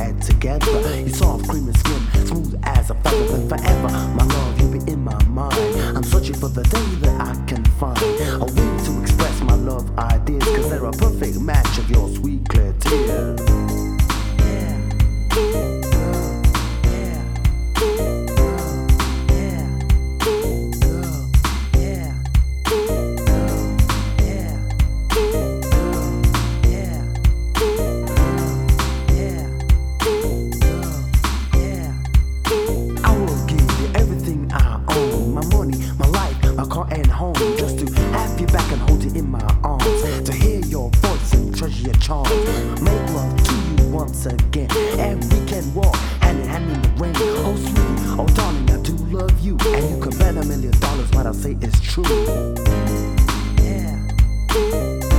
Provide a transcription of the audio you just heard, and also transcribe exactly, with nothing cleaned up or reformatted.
head together. You're soft, creamy skin, smooth as a feather. And forever, my love, you'll be in my mind. I'm searching for the day that I can find a way to express my love ideas, cause they're a perfect match of your sweet clear tears. And home, just to have you back and hold you in my arms, to hear your voice and treasure your charms, make love to you once again, and we can walk hand in hand in the rain. Oh sweetie, oh darling, I do love you, and you can bet a million dollars what I say is true. Yeah.